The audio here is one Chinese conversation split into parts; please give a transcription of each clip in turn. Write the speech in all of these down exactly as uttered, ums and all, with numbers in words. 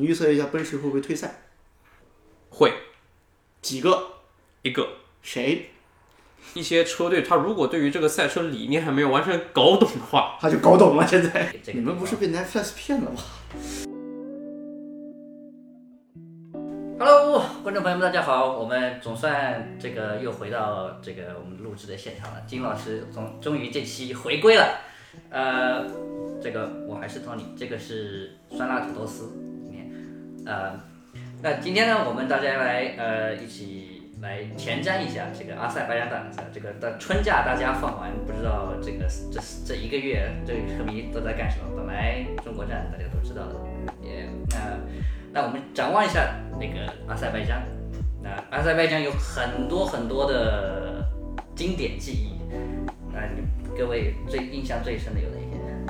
你预测一下奔驰会不会退赛？ 会。 几个？ 一个。 谁？ 一些车队，他如果对于这个赛车理念还没有完全搞懂的话， 他就搞懂了。现在你们不是被 Netflix 骗了吗 ？Hello， 观众朋友们，大家好！我们总算这个又回到这个我们录制的现场了。金老师终终于这期回归了。呃，这个我还是 Tony， 这个是酸辣土豆丝。呃，那今天呢，我们大家来呃一起来前瞻一下这个阿塞拜疆大赛。这个的春假大家放完，不知道这个这这一个月这个车迷都在干什么？本来中国站大家都知道的，也那那我们展望一下那个阿塞拜疆。那阿塞拜疆有很多很多的经典记忆，那你各位最印象最深的有哪些？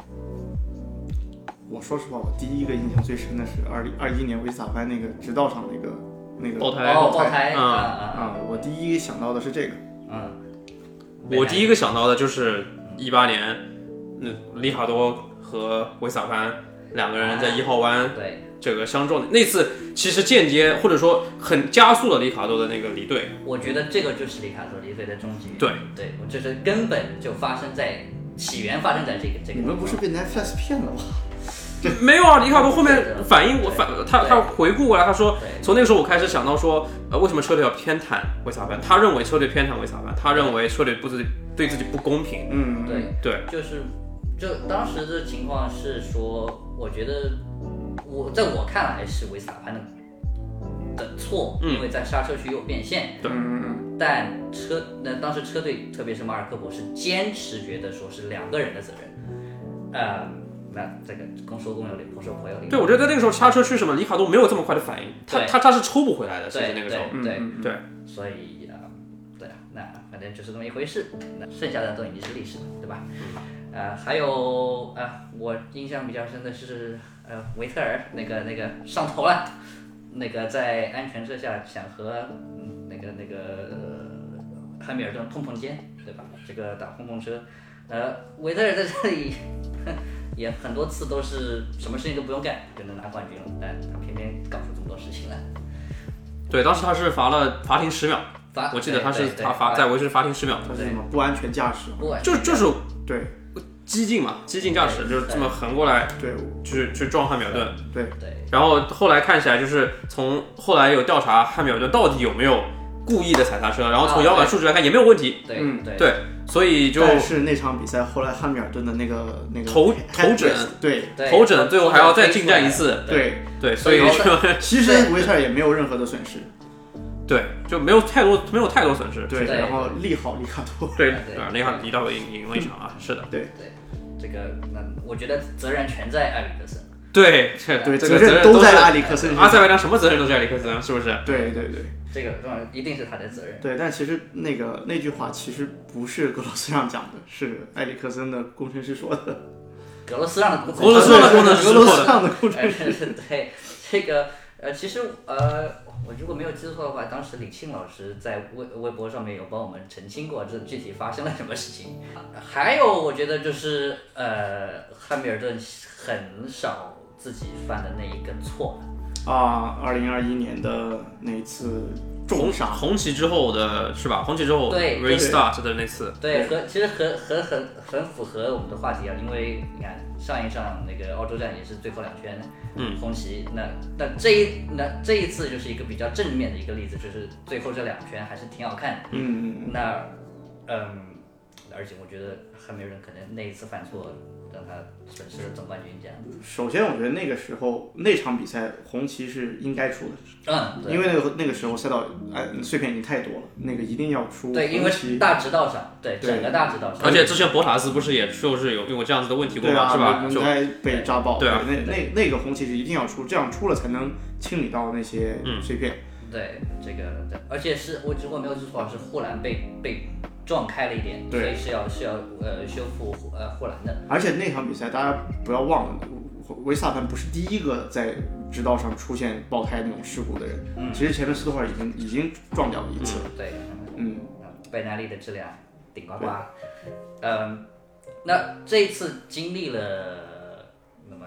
我说实话，我第一个印象最深的是二零二一年维斯塔潘那个直道上那个那个爆胎哦爆胎啊啊！我第一想到的是这个， 嗯， 我第一个想到的就是一八年，那利卡多和维斯塔潘两个人在一号弯对这个相撞的那次，其实间接或者说很加速了利卡多的那个离队。 我觉得这个就是利卡多离队的终极。 对对，我这是根本就发生在起源发生在这个这个。 你们不是被 Netflix 骗了吗？ 没有啊，里卡多后面反应我反他他回顾过来，他说从那个时候我开始想到说，呃，为什么车队要偏袒维斯塔潘？他认为车队偏袒维斯塔潘，他认为车队不自对自己不公平。 嗯， 对对， 就是就当时的情况是说，我觉得我在我看来是维斯塔潘的的错， 嗯、 因为在刹车区又变线。 对， 嗯， 但车那当时车队特别是马尔科博是坚持觉得说是两个人的责任，呃。那这个公说公有理，婆说婆有理。 对，我觉得在那个时候刹车区什么，里卡多没有这么快的反应，他他他是抽不回来的，甚至那个时候。 对对、 嗯、 对， 所以啊、呃，对啊，那反正就是这么一回事。那剩下的都已经是历史了，对吧？呃，还有啊、呃，我印象比较深的是呃维特尔那个那个上头了，那个在安全车下想和、嗯、那个那个、呃、汉密尔顿碰碰肩，对吧？这个打碰碰车，呃，维特尔在这里。也很多次都是什么事情都不用干就能拿冠军了，但他偏偏搞出这么多事情来。 对，当时他是罚了罚停十秒， 罚， 我记得他是他罚在维持罚停十秒。 他是什么不安全驾驶？ 就就是对激进嘛，激进驾驶就是这么横过来， 对， 去去撞汉密尔顿。 对对。 然后后来看起来就是从后来有调查汉密尔顿到底有没有故意的踩刹车，然后从摇杆数据来看也没有问题。 对， 嗯对对。所以就但是那场比赛后来汉密尔顿的那个那个头头枕， 对头枕最后还要再进站一次， 对对，所以就其实维特尔也没有任何的损失， 对，就没有太多没有太多损失， 对，然后利好利卡多， 对对，利卡利到赢赢了一场啊，是的， 对对，这个那我觉得责任全在埃里克森， 对对， 这个责任都在埃里克森， 阿塞拜疆什么责任都在埃里克森，是不是？ 对对对。 这个一定是他的责任。 对，但其实那个那句话其实不是格罗斯让讲的，是埃里克森的工程师说的。 格罗斯让的工程师， 格罗斯让的工程师， 格罗斯让的工程师。 对，这个呃，其实呃，我如果没有记错的话，当时李沁老师在微微博上面有帮我们澄清过，这具体发生了什么事情。还有，我觉得就是呃，汉密尔顿很少自己犯的那一个错。 啊，二零二一年的那一次重伤， 红旗之后的是吧？红旗之后对 restart 的那次， 对，和其实很很很很符合我们的话题啊，因为你看上一场那个澳洲站也是最后两圈， 嗯， 红旗，那那这一那这一次就是一个比较正面的一个例子，就是最后这两圈还是挺好看的， 嗯， 那嗯，而且我觉得汉密尔顿可能那一次犯错。让他损失了总冠军这样子。 首先，我觉得那个时候那场比赛红旗是应该出的， 嗯， 因为那个那个时候赛道哎碎片已经太多了，那个一定要出。 对，因为大直道上，对整个大直道上。 而且之前博塔斯不是也就是有有这样子的问题过吗？ 啊、 是吧？ 轮胎被扎爆。 对啊， 那那那个红旗是一定要出，这样出了才能清理到那些碎片。 嗯、对，这个对，而且是我如果没有记错，是护栏被被。撞开了一点，所以是要是要呃修复呃护栏的。 而且那场比赛大家不要忘了，维斯塔潘不是第一个在直道上出现爆胎那种事故的人。 嗯， 其实前面斯托尔已经已经撞掉了一次。 嗯、对， 嗯， 贝耐力的质量顶呱呱。嗯，那这一次经历了那么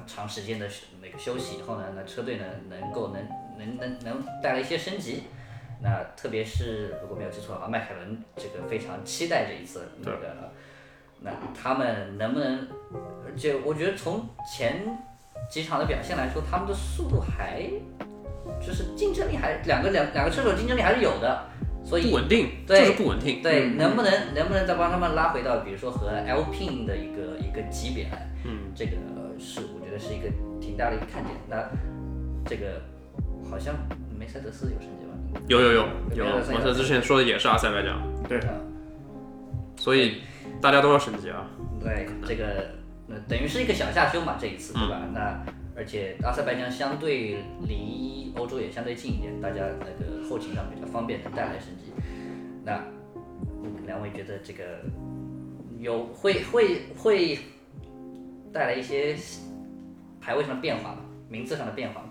长时间的那个休息以后呢，那车队呢能够能能能能带来一些升级。那特别是如果没有记错的话，迈凯伦这个非常期待这一次那个，那他们能不能？就我觉得从前几场的表现来说，他们的速度还就是竞争力还两个两两个车手竞争力还是有的，所以不稳定， 对就是不稳定。 对， 嗯、 能不能能不能再帮他们拉回到比如说和 Alpine 的一个一个级别来？ 嗯， 这个是我觉得是一个挺大的一个看点。那这个好像梅赛德斯有升级吗？ 有有有有，我这之前说的也是阿塞拜疆， 对， 所以大家都要升级啊。 对，这个那等于是一个小夏休嘛，这一次对吧？嗯、那而且阿塞拜疆相对离欧洲也相对近一点，大家那个后勤上比较方便，能带来升级。那两位觉得这个有会会会带来一些排位上的变化吗？名次上的变化吗？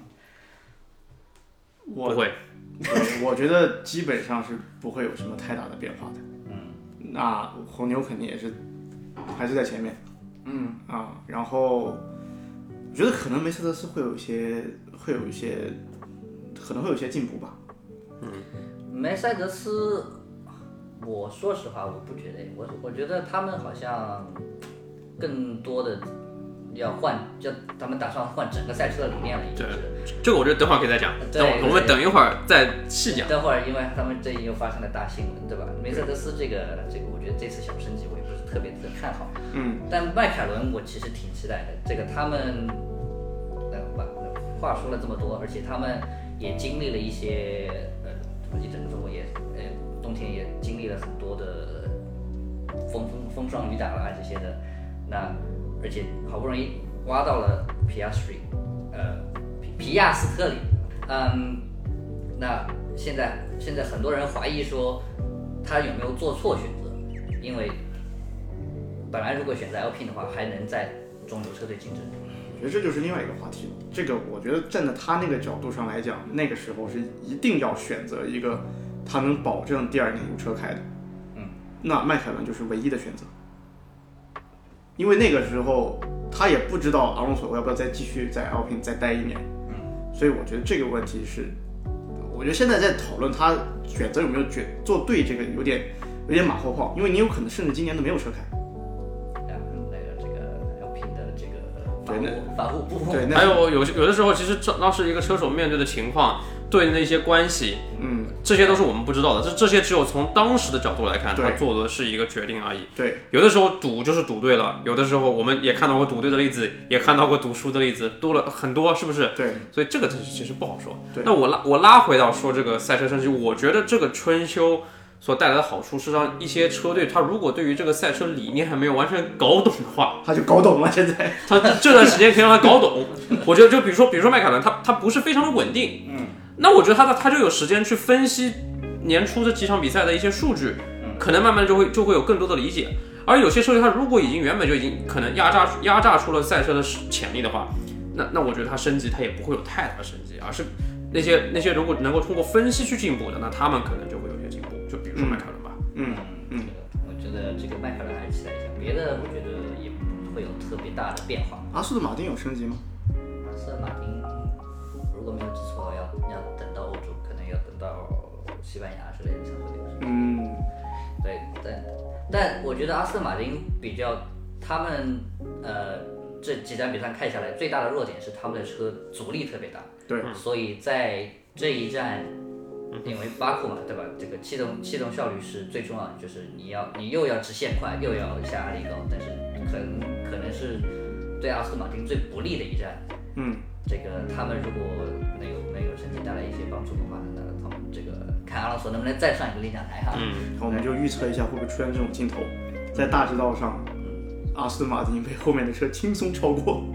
我不会。 我觉得基本上是不会有什么太大的变化的。 嗯， 那红牛肯定也是还是在前面。嗯啊，然后我觉得可能梅赛德斯会有一些会有一些可能会有一些进步吧。 嗯，梅赛德斯，我说实话我不觉得，我我觉得他们好像更多的要换，就他们打算换整个赛车的理念了，已经是。 这个我觉得等会儿可以再讲，等我们等一会儿再细讲。 等会儿，因为他们最近又发生了大新闻，对吧？梅赛德斯这个这个，我觉得这次小升级我也不是特别的看好。 嗯。但迈凯伦我其实挺期待的，这个他们，呃，话说了这么多，而且他们也经历了一些，呃，一整个周末也，呃，冬天也经历了很多的风风风霜雨打啊这些的，那而且好不容易挖到了皮亚斯特，呃。皮亚斯特里，嗯，那现在现在很多人怀疑说他有没有做错选择，因为本来如果选择 Alpine 的话，还能在中游车队竞争。 我觉得这就是另外一个话题了。这个我觉得站在他那个角度上来讲，那个时候是一定要选择一个他能保证第二年有车开的。 嗯， 那迈凯伦就是唯一的选择，因为那个时候他也不知道阿隆索要不要再继续在 Alpine 再待一年。所以我觉得这个问题是，我觉得现在在讨论他选择有没有决做对，这个有点有点马后炮，因为你有可能甚至今年都没有车开。 啊，那个这个 Alpine 的这个法务法务部， 对， 还有有有的时候，其实当时一个车手面对的情况，对那些关系， 嗯， 这些都是我们不知道的，这这些只有从当时的角度来看，他做的是一个决定而已。 对， 有的时候赌就是赌对了，有的时候我们也看到过赌对的例子，也看到过赌输的例子，多了很多，是不是？ 对， 所以这个其实不好说。 对， 那我拉我拉回到说这个赛车升级，我觉得这个春秋所带来的好处是让一些车队，他如果对于这个赛车理念还没有完全搞懂的话， 他就搞懂了。现在他这段时间可以让他搞懂。我觉得就比如说比如说迈凯伦，他他不是非常的稳定， 嗯， 那我觉得他他就有时间去分析年初这几场比赛的一些数据，可能慢慢就会就会有更多的理解。而有些车队他如果已经原本就已经可能压榨压榨出了赛车的潜力的话，那那我觉得他升级他也不会有太大的升级，而是那些那些如果能够通过分析去进步的，那他们可能就会有些进步。就比如说迈凯伦吧， 嗯嗯， 我觉得这个迈凯伦还是期待一下，别的我觉得也不会有特别大的变化。 阿斯顿马丁有升级吗？ 阿斯顿马丁如果没有记错，要要等到欧洲，可能要等到西班牙之类的才会有。 嗯， 对，但但我觉得阿斯顿马丁比较他们呃这几站比赛看下来，最大的弱点是他们的车阻力特别大。 对， 所以在这一站，因为巴库嘛，对吧？这个气动气动效率是最重要的，就是你要你又要直线快，又要下压力高，但是可能可能是对阿斯顿马丁最不利的一站。 嗯， 这个他们如果能有能有升级带来一些帮助的话，那他们这个看阿隆索能不能再上一个领奖台哈。 嗯， 我们就预测一下会不会出现这种镜头，在大直道上，阿斯顿马丁被后面的车轻松超过。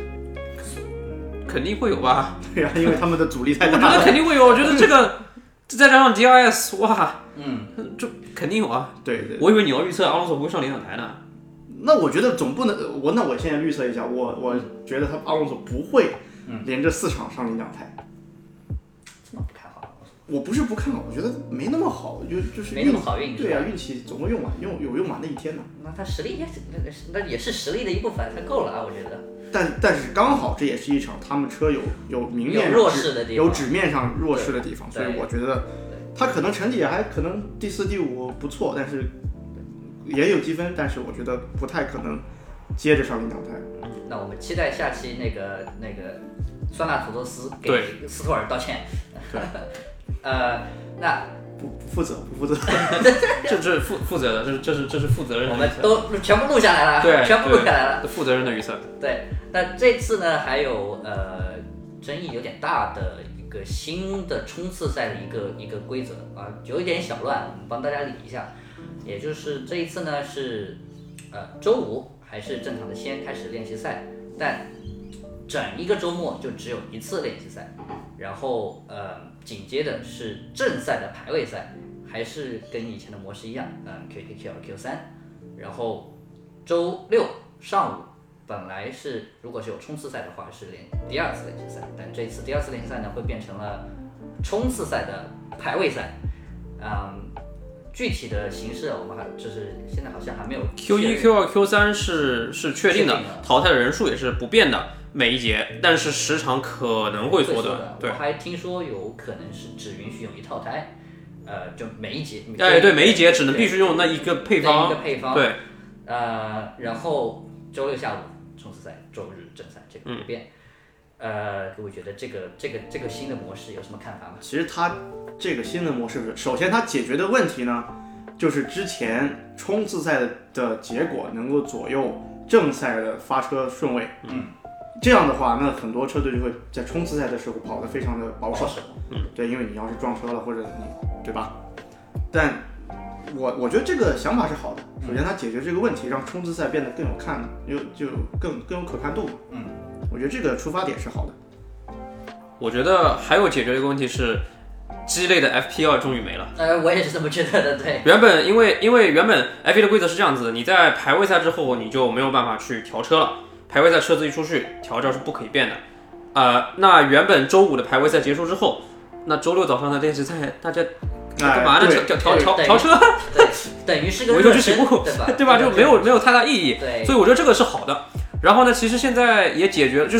肯定会有吧？ 对呀、啊，因为他们的阻力太大了。 我觉得肯定会有。我觉得这个再加上 D R S， 哇， 嗯， 这肯定有啊。 对对。 我以为你要预测阿隆索不会上领奖台呢。 那我觉得总不能我那我现在预测一下，我我觉得他阿隆索不会连着四场上领奖台。 这么不看好？ 我不是不看好，我觉得没那么好，就就是没那么好运气。 对啊，运气总会用完，用有用完的一天呢。 那他实力也是，那也是实力的一部分，他够了啊，我觉得。 但但是刚好这也是一场他们车有有明面有弱势的地方， 有纸面上弱势的地方，所以我觉得他可能成绩也还可能第四、第五不错，但是也有积分，但是我觉得不太可能接着上领奖台。 那我们期待下期那个那个酸辣土豆丝给斯托尔道歉。 对， 呃，那不不负责，不负责， 这这负负责的，这是这是这是负责任的我预测。 们都全部录下来了， 对， 全部录下来了， 负责任的预测。 对，那这次呢，还有呃争议有点大的一个新的冲刺赛的一个一个规则啊，有一点小乱，我们帮大家理一下。也就是这一次呢是呃周五还是正常的先开始练习赛，但整一个周末就只有一次练习赛，然后呃紧接着是正赛的排位赛，还是跟以前的模式一样，嗯 Q 一 Q 二 Q 三，然后周六上午本来是如果是有冲刺赛的话是练第二次练习赛，但这一次第二次练习赛呢会变成了冲刺赛的排位赛，嗯。具体的形式我们还就是现在好像还没有 Q 一 Q 二 Q 三是是确定的， 确定的淘汰的人数也是不变的每一节，但是时长可能会缩短。对， 我还听说有可能是只允许用一套胎，呃，就每一节哎对，每一节只能必须用那一个配方， 一个配方对， 呃，然后周六下午冲刺赛，周日正赛，这个不变。嗯呃，各位觉得这个这个这个新的模式有什么看法吗？ 其实它这个新的模式，首先它解决的问题呢，就是之前冲刺赛的结果能够左右正赛的发车顺位。 嗯， 这样的话，那很多车队就会在冲刺赛的时候跑得非常的保守。 保守嗯，对，因为你要是撞车了或者你对吧？但我我觉得这个想法是好的。首先，它解决这个问题，让冲刺赛变得更有看，有就更更有可看度嘛。 嗯。 我觉得这个出发点是好的。 我觉得还有解决的一个问题是，鸡肋的 F P 二终于没了。 呃，我也是这么觉得的，对。 原本因为因为原本 F 一的规则是这样子的，你在排位赛之后你就没有办法去调车了，排位赛车子一出去调教是不可以变的。呃，那原本周五的排位赛结束之后，那周六早上的练习赛大家干嘛呢？ 哎、 调调调调车， 对，等于是个维修去起步， 对吧？ 对吧？就没有没有太大意义。 对， 所以我觉得这个是好的。然后呢，其实现在也解决了，就是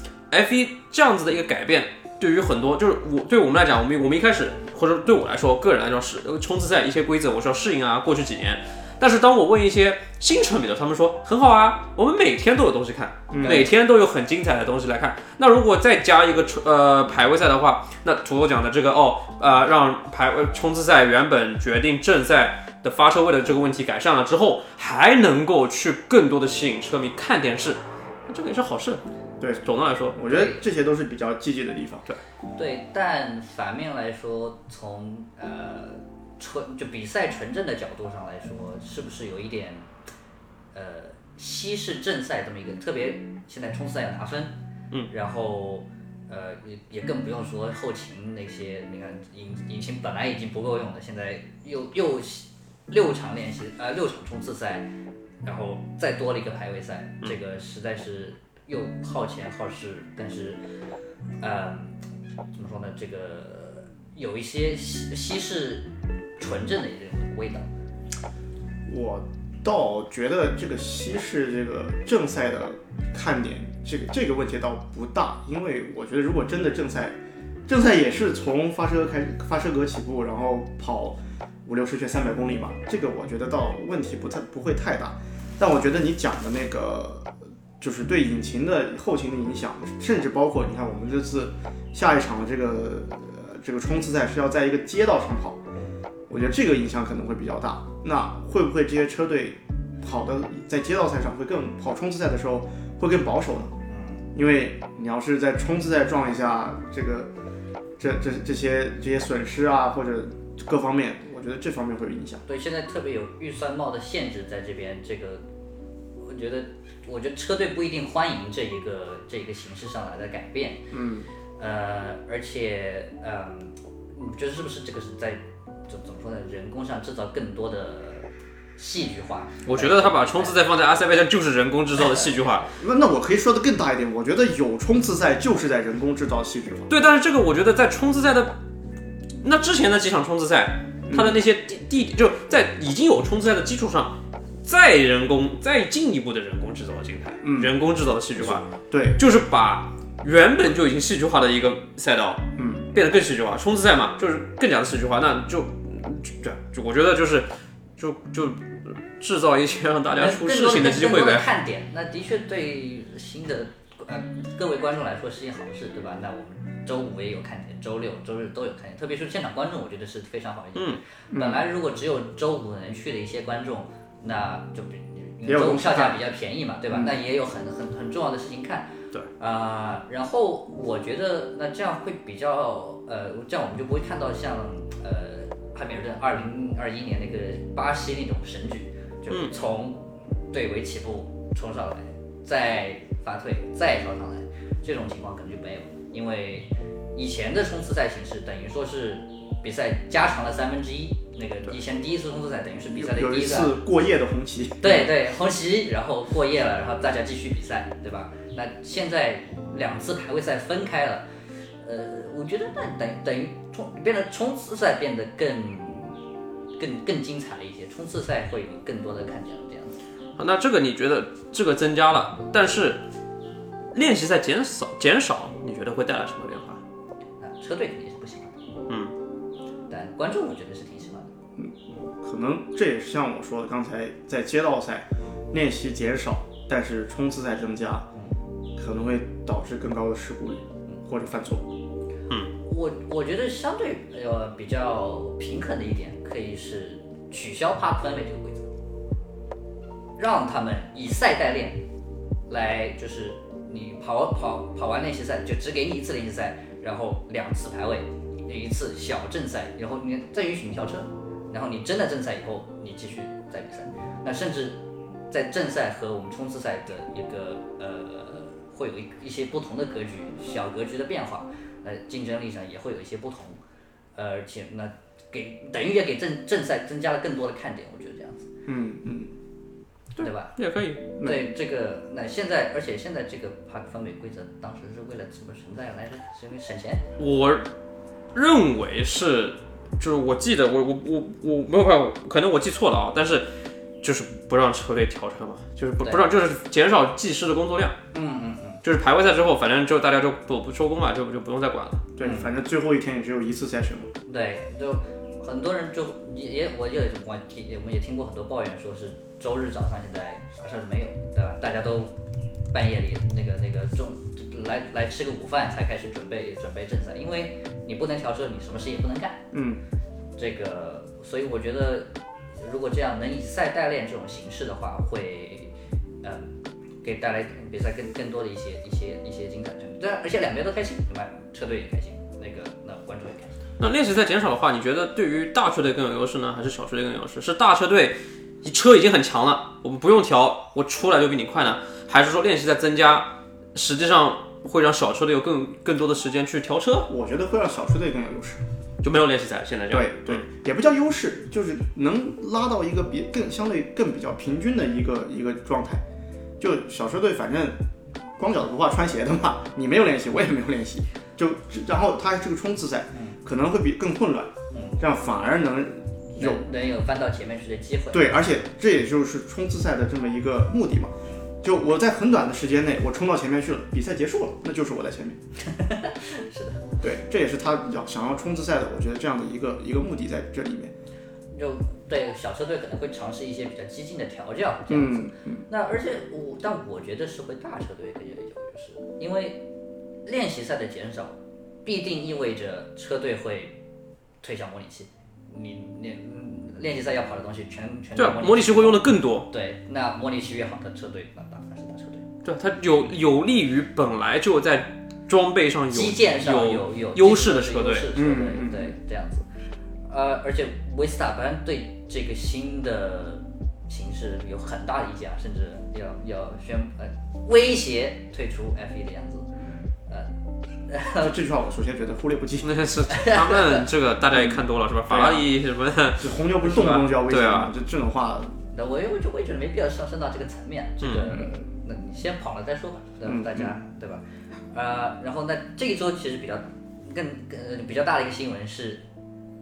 F 一 这样子的一个改变，对于很多就是我对我们来讲，我们我们一开始或者对我来说，个人来说是冲刺赛一些规则我是要适应啊，过去几年。但是当我问一些新车迷的，他们说很好啊，我们每天都有东西看，嗯、每天都有很精彩的东西来看。那如果再加一个呃排位赛的话，那土豆讲的这个哦呃让排冲刺赛原本决定正赛的发车位的这个问题改善了之后，还能够去更多的吸引车迷看电视，这个也是好事。 对， 总的来说， 我觉得这些都是比较积极的地方。 对， 对，但反面来说，从呃纯就比赛纯正的角度上来说，是不是有一点呃稀释正赛这么一个特别？现在冲刺赛要拿分， 嗯， 然后呃也也更不用说后勤那些，你看引引擎本来已经不够用了，现在又又六场练习呃六场冲刺赛，然后再多了一个排位赛，这个实在是。又耗钱耗时，但是，呃，怎么说呢？这个有一些稀稀释纯正的这种味道。 我倒觉得这个稀释这个正赛的看点，这个这个问题倒不大，因为我觉得如果真的正赛，正赛也是从发车开始发车格起步，然后跑五六十圈三百公里嘛，这个我觉得倒问题不太不会太大。但我觉得你讲的那个。就是对引擎的后勤的影响，甚至包括你看我们这次下一场的这个呃这个冲刺赛是要在一个街道上跑，我觉得这个影响可能会比较大。那会不会这些车队跑的在街道赛上会更跑冲刺赛的时候会更保守呢？因为你要是在冲刺赛撞一下，这个这这这些这些损失啊或者各方面，我觉得这方面会有影响。 对，现在特别有预算帽的限制在这边，这个我觉得。我觉得车队不一定欢迎这一个这一个形式上来的改变， 嗯， 呃，而且，嗯，你觉得是不是这个是在怎怎么说呢？人工上制造更多的戏剧化？ 我觉得他把冲刺赛放在阿塞拜疆就是人工制造的戏剧化。 那那我可以说的更大一点，我觉得有冲刺赛就是在人工制造戏剧化。 对，但是这个我觉得在冲刺赛的那之前的几场冲刺赛，它的那些地地就在已经有冲刺赛的基础上，再人工再进一步的人工制造的静态， 嗯， 人工制造的戏剧化， 对， 就是把原本就已经戏剧化的一个赛道， 嗯， 变得更戏剧化。冲刺赛嘛，就是更加的戏剧化，那就就就我觉得就是就就制造一些让大家出事情的机会更多的呗。 看点，那的确对新的呃各位观众来说是一件好事，对吧？那我们周五也有看点，周六、周日都有看点，特别是现场观众，我觉得是非常好的一点。 嗯， 本来如果只有周五能去的一些观众，那就比也有周五票价比较便宜嘛，对吧？ 嗯、 那也有很很很重要的事情看。 对啊、呃，然后我觉得那这样会比较呃，这样我们就不会看到像呃汉密尔顿二零二一年那个巴西那种神剧，就从队尾起步冲上来，再发退，再跳上来，这种情况可能就没有，因为以前的冲刺赛形式等于说是比赛加长了三分之一。那个以前第一次冲刺赛等于是比赛的第一个， 有一次过夜的红旗， 对对，红旗，然后过夜了，然后大家继续比赛，对吧？那现在两次排位赛分开了，呃，我觉得那等等于冲变得冲刺赛变得更更更精彩了一些，冲刺赛会有更多的看点了这样子。 好，那这个你觉得这个增加了，但是练习赛减少减少，你觉得会带来什么变化？ 那车队肯定是不喜欢的， 嗯， 但观众我觉得是挺喜欢的。 嗯，可能这也是像我说的，刚才在街道赛练习减少，但是冲刺赛增加，可能会导致更高的事故率或者犯错。 嗯， 我我觉得相对呃比较平衡的一点，可以是取消 park 分位这个规则，让他们以赛代练来，就是你跑跑跑完练习赛就只给你一次练习赛，然后两次排位，一次小正赛，然后你再允许你跳车。然后你真的正赛以后，你继续再比赛。那甚至在正赛和我们冲刺赛的一个呃，会有一一些不同的格局，小格局的变化，呃，竞争力上也会有一些不同，呃，而且那给等于也给正正赛增加了更多的看点，我觉得这样子。 嗯嗯， 对, 对吧？ 也可以。 对这个，那现在而且现在这个 park 分位规则当时是为了什么存在来着？是因为省钱？ 我认为是。就是我记得我我我我没有办法，可能我记错了啊，但是就是不让车队调车嘛，就是不不让，就是减少技师的工作量。 嗯嗯嗯。 就是排位赛之后，反正就大家就不不收工嘛，就就不用再管了。 对，嗯、反正最后一天也只有一次赛程。 对，就很多人就也也我也我听我们也听过很多抱怨，说是周日早上现在啥事儿没有，对吧？大家都半夜里那个那个中来来吃个午饭才开始准备准备正赛，因为你不能调车，你什么事也不能干。 嗯， 这个，所以我觉得，如果这样能以赛代练这种形式的话，会，嗯，给带来比赛更更多的一些一些一些精彩程度。但而且两边都开心，对吧？车队也开心，那个那观众也开心。 那练习赛减少的话，你觉得对于大车队更有优势呢，还是小车队更有优势？是大车队车已经很强了，我们不用调，我出来就比你快呢？还是说练习赛增加，实际上会让小车队有更更多的时间去调车？ 我觉得会让小车队更有优势， 就没有练习赛，现在就对对，也不叫优势，就是能拉到一个比更相对更比较平均的一个一个状态。就小车队反正光脚的不怕穿鞋的嘛，你没有练习，我也没有练习，就然后它这个冲刺赛可能会比更混乱，这样反而能有能有翻到前面去的机会。 对，而且这也就是冲刺赛的这么一个目的嘛。就我在很短的时间内，我冲到前面去了，比赛结束了，那就是我在前面。 是的， 对，这也是他要想要冲刺赛的，我觉得这样的一个一个目的在这里面。 就对小车队可能会尝试一些比较激进的调教，这样子。 嗯嗯、 那而且我，但我觉得是会大车队更有优势，因为练习赛的减少，必定意味着车队会推向模拟器。你你练习赛要跑的东西全全对啊，模拟器会用的更多。 对，那模拟器越好的车队，那当然是大车队。 对，它有有利于本来就在装备上有基建上有有优势的车队。 嗯嗯，对，这样子。呃，而且维斯塔潘对这个新的形势有很大的意见，甚至要要宣呃威胁退出 F 一 的样子。 呃，这句话我首先觉得忽略不计。 那是他们这个大家也看多了是吧？法拉利什么的， 这红牛不是动不动就要威胁吗？ 这这种话， 那我我就我也觉得没必要上升到这个层面。这个，那你先跑了再说吧，让大家对吧？呃，然后那这一周其实比较更更比较大的一个新闻是，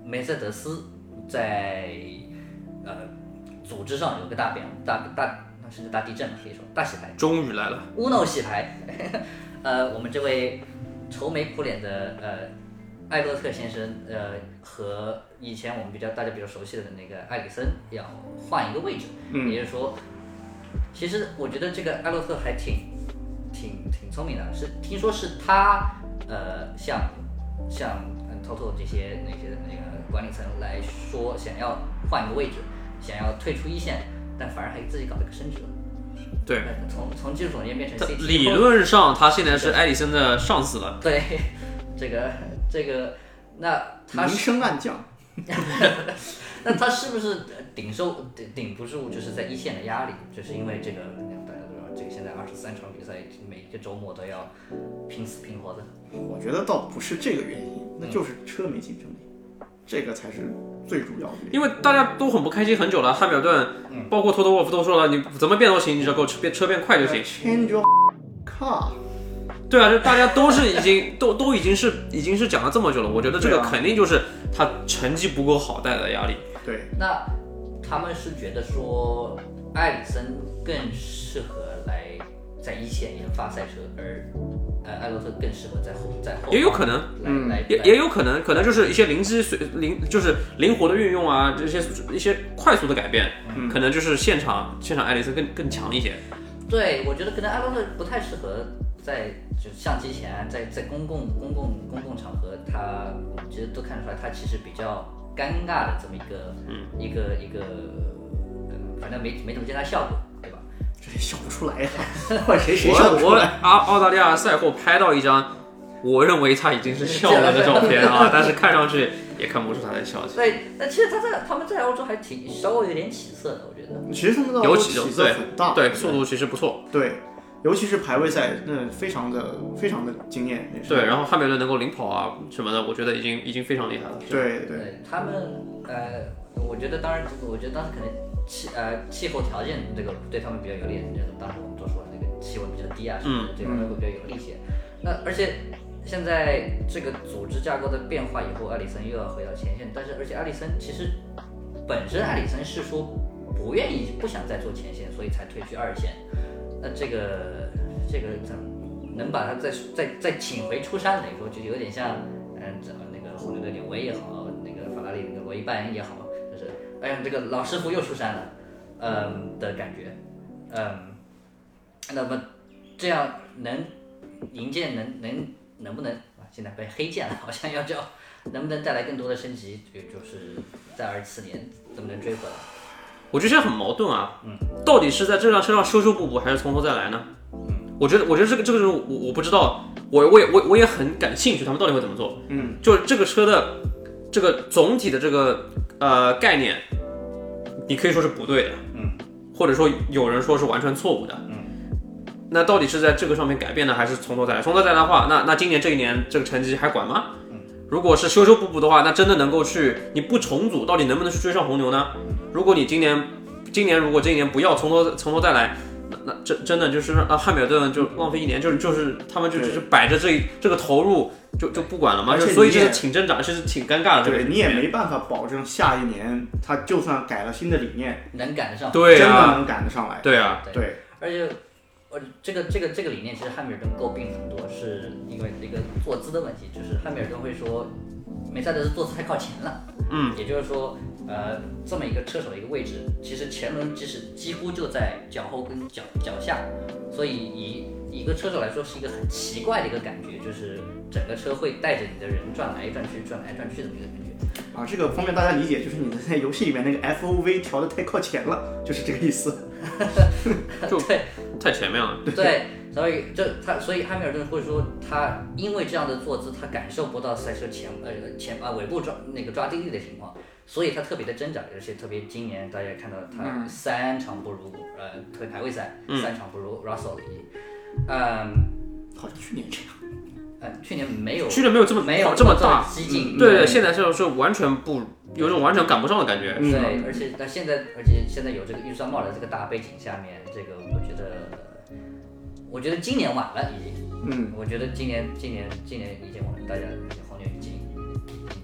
梅赛德斯在呃组织上有个大变大大那甚至大地震可以说大洗牌， 终于来了 Uno 洗牌，呃，我们这位愁眉苦脸的呃艾洛特先生，呃，和以前我们比较大家比较熟悉的那个艾里森要换一个位置， 嗯， 也就是说，其实我觉得这个艾洛特还挺挺挺聪明的，是听说是他呃向向嗯 Toto 这些那些那个管理层来说，想要换一个位置，想要退出一线，但反而还自己搞了个升职。 对， 从从技术总监变成 C T O， 理论上他现在是埃里森的上司了。 对，这个这个，那他明升暗降。 那他是不是顶受顶顶不住，就是在一线的压力？就是因为这个大家都知道，这个现在二十三场比赛，每个周末都要拼死拼活的。 我觉得倒不是这个原因，那就是车没竞争力，这个才是最主要的原因。 因为大家都很不开心很久了，汉密尔顿， 嗯、 包括托托沃夫都说了，你怎么变都行，你只要给我车变车变快就行。 Change your car。 对啊，就大家都是已经都都已经是已经是讲了这么久了，我觉得这个肯定就是他成绩不够好带来的压力。 对， 那他们是觉得说埃里森更适合来在一线研发赛车，而呃艾洛特更适合在后在后。 也有可能， 嗯， 也也有可能，可能就是一些灵机随灵，就是灵活的运用啊，这些一些快速的改变， 嗯、 可能就是现场现场艾里森更更强一些。 对，我觉得可能艾洛特不太适合在就相机前，在在公共公共公共场合，他我们其实都看得出来，他其实比较尴尬的这么一个、嗯、一个一个、呃，反正没没怎么见他笑过，对吧？ 这笑不出来呀、啊，换谁谁笑得出我来？ 我澳澳大利亚赛后拍到一张，我认为他已经是笑了的照片啊，但是看上去也看不出他在笑。 对，但其实他在他们在欧洲还挺稍微有点起色的，我觉得。 其实他们的有起色很大， 对，速度其实不错。 对，尤其是排位赛，那非常的非常的惊艳。 对，然后汉密尔顿能够领跑啊什么的，我觉得已经已经非常厉害了。 对 对, 对，他们呃，我觉得当然，我觉得当时可能气呃气候条件这个对他们比较有利，就是当时我们都说那个气温比较低啊什么的，这方面会比较有利一些。那而且现在这个组织架构的变化以后，埃里森又要回到前线，但是而且埃里森其实本身埃里森是说不愿意不想再做前线，所以才退居二线。那这个这个能把他再再再请回出山，等于说就有点像嗯怎么那个红牛的纽维也好，那个法拉利那个罗伊拜恩也好，就是哎呀这个老师傅又出山了，嗯的感觉，嗯，那么这样能银剑能能能不能啊？现在被黑剑了，好像要叫能不能带来更多的升级？就就是在二十四年能不能追回来？ 我觉得很矛盾啊， 嗯， 到底是在这辆车上修修补补，还是从头再来呢？ 嗯， 我觉得，我觉得这个这个是我我不知道，我我也我我也很感兴趣，他们到底会怎么做？ 嗯， 就是这个车的这个总体的这个呃概念，你可以说是不对的， 嗯， 或者说有人说是完全错误的， 嗯， 那到底是在这个上面改变呢，还是从头再来？从头再来的话，那那今年这一年这个成绩还管吗？如果是修修补补的话，那真的能够去，你不重组，到底能不能去追上红牛呢？如果你今年，今年如果这一年不要从头从头再来，那那真真的就是让汉密尔顿就浪费一年，就是就是他们就只是摆着这这个投入就就不管了嘛，就所以这是挺挣扎，是挺尴尬的。 对，你也没办法保证下一年他就算改了新的理念， 能赶得上， 对啊， 真的能赶得上来。 对啊， 对， 而且。呃，这个这个这个理念其实汉密尔顿诟病很多，是因为一个坐姿的问题，就是汉密尔顿会说梅赛德斯坐姿太靠前了， 嗯， 也就是说，呃，这么一个车手的一个位置，其实前轮其实几乎就在脚后跟脚脚下，所以以一个车手来说是一个很奇怪的一个感觉，就是整个车会带着你的人转来转去，转来转去的一个感觉。 啊，这个方面大家理解，就是你在游戏里面那个 F O V 调的太靠前了，就是这个意思。 就对， 太前面了。 对，所以这他，所以汉密尔顿会说，他因为这样的坐姿，他感受不到赛车前呃前啊尾部抓那个抓地力的情况，所以他特别的挣扎，而且特别今年大家也看到他三场不如、嗯、呃特别排位赛、嗯、三场不如 Russell， 嗯， 好像去年这样。 呃，去年没有， 去年没有这么没有这么大激进， 对对，现在是是完全不有种完全赶不上的感觉。 对，嗯、而且那现在，而且现在有这个预算帽的这个大背景下面，这个我觉得，我觉得今年晚了已经， 嗯， 我觉得今年今年今年已经晚了，大家红牛已经已经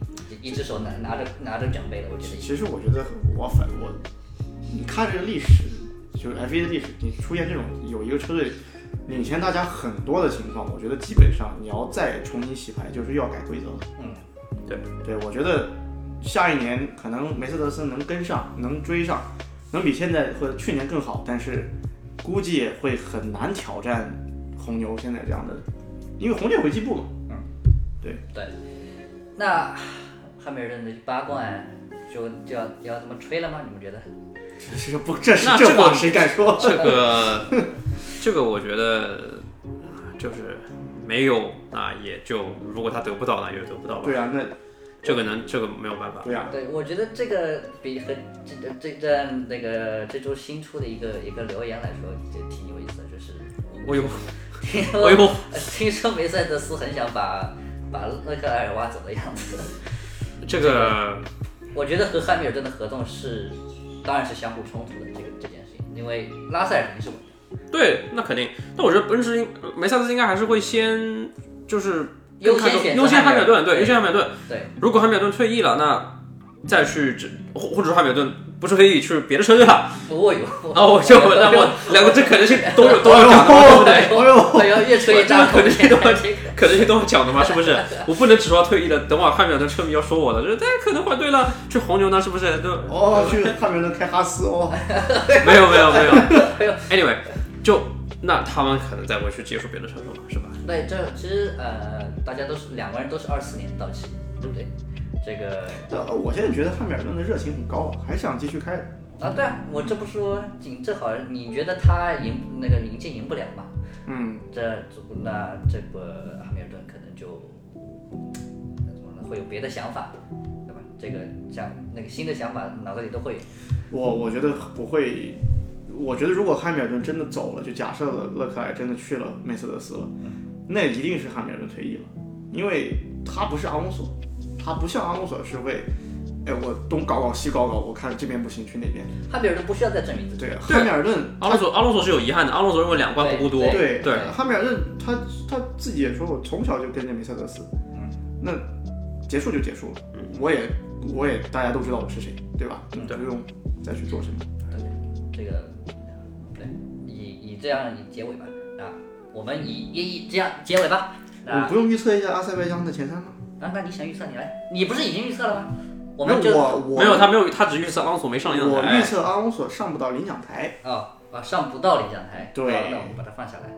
一只手拿拿着拿着奖杯的，我觉得。 其实我觉得我反我，你看这个历史，就是 F 一 的历史，你出现这种有一个车队领先大家很多的情况，我觉得基本上你要再重新洗牌，就是要改规则了。 嗯， 对对，我觉得下一年可能梅赛德斯能跟上，能追上，能比现在或者去年更好，但是估计也会很难挑战红牛现在这样的，因为红牛会进步嘛。 嗯， 对对。那汉密尔顿的八冠就就要要这么吹了吗？你们觉得？ 这不，这是那这话谁敢说？ 这个这个我觉得就是没有，那也就如果他得不到，那也就得不到吧。 对啊，那这个能这个没有办法。 对啊， 对，我觉得这个比和这这这那个这周新出的一个一个留言来说，就挺有意思的，就是我有， 听我有， 听说梅赛德斯很想把把勒克莱尔挖走的样子。 这个我觉得和汉密尔顿的合同是，当然是相互冲突的这个这件事情，因为拉塞尔肯定是稳的。 对，那肯定。但我觉得奔驰梅赛德斯应该还是会先就是优先选择优先汉密尔顿，对， 对优先汉密尔顿。 对， 如果汉密尔顿退役了，那再去或或者说汉密尔顿不是退役去别的车队了， 我有啊，我就那我两个这可能性都有都要讲的，对不对？ 哎呦， 我要越吹越大， 可能性都要这个可能性都要讲的嘛，是不是？我不能只说退役了，等会儿汉密尔顿车迷要说我的，就是他可能换队了，去红牛呢，是不是？就哦，去汉密尔顿开哈斯哦， 没有没有没有，anyway， 就那他们可能再会去接触别的车手嘛，是吧？ 对，这其实呃，大家都是两个人都是二四年到期，对不对？这个呃我现在觉得汉密尔顿的热情很高，还想继续开。 啊，对啊，我这不说仅正好，你觉得他赢那个零件赢不了嘛？ 嗯， 这那这个汉密尔顿可能就怎么呢？会有别的想法，对吧？这个像那个新的想法脑子里都会有。 我我觉得不会，我觉得如果汉密尔顿真的走了，就假设了勒克莱尔真的去了梅赛德斯了，那一定是汉密尔顿退役了，因为他不是阿隆索，他不像阿隆索是会。哎，我东搞搞西搞搞，我看这边不行，去那边。 汉密尔顿不需要再证明自己。 对，汉密尔顿， 阿隆索阿隆索是有遗憾的，阿隆索认为两冠不够多。 对对， 汉密尔顿他他自己也说，我从小就跟着梅赛德斯， 嗯， 那结束就结束了，嗯，我也我也大家都知道我是谁，对吧？嗯，不用再去做什么。 对，这个对，以以这样以结尾吧，啊，我们以以以这样结尾吧。 我不用预测一下阿塞拜疆的前三吗？ 啊，那你想预测你来，你不是已经预测了吗？我们就我我没有，他没有，他只预测阿隆索没上领奖台。 我预测阿隆索上不到领奖台。 哦，啊，上不到领奖台。 对， 那我们把它放下来。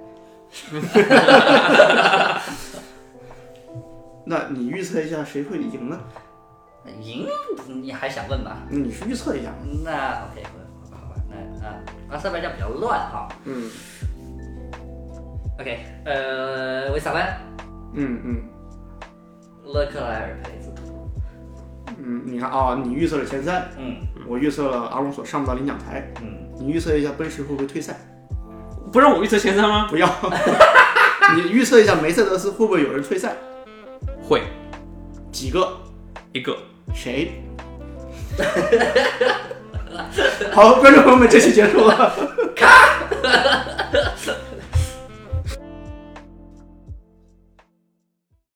那你预测一下谁会赢呢？ 赢，你还想问吗？ 你去预测一下。 那 OK， 好吧，好吧，那啊，阿塞拜疆比较乱哈。 嗯。 OK， 呃，维萨班。 嗯嗯。 勒克莱尔、佩雷兹。 嗯，你看啊、哦，你预测了前三， 嗯， 我预测了阿隆索上不到领奖台， 嗯， 你预测一下奔驰会不会退赛？ 不让我预测前三吗？ 不要，你预测一下梅赛德斯会不会有人退赛？ 会， 几个？ 一个。 谁？好，观众朋友们，这期结束了。